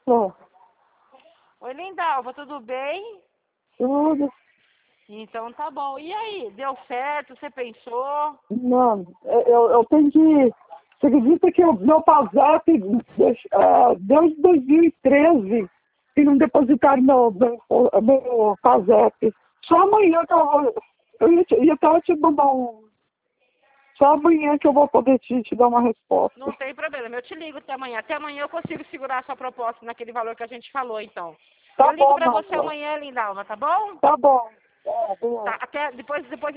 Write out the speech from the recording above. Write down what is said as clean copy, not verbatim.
Tô. Oi, Lindalva, tudo bem? Tudo. Então tá bom. E aí, deu certo? Você pensou? Não, eu tenho que... Você acredita que o meu PASEP, desde 2013, que não depositaram meu PASEP. Só amanhã que eu vou... ia até te mandar um... Só amanhã que eu vou poder te dar uma resposta. Não tem problema, eu te ligo até amanhã. Até amanhã eu consigo segurar a sua proposta naquele valor que a gente falou, então. Tá Eu ligo bom, pra você Marcelo. amanhã, Lindalva, tá bom? Tá bom. É, Tá, até depois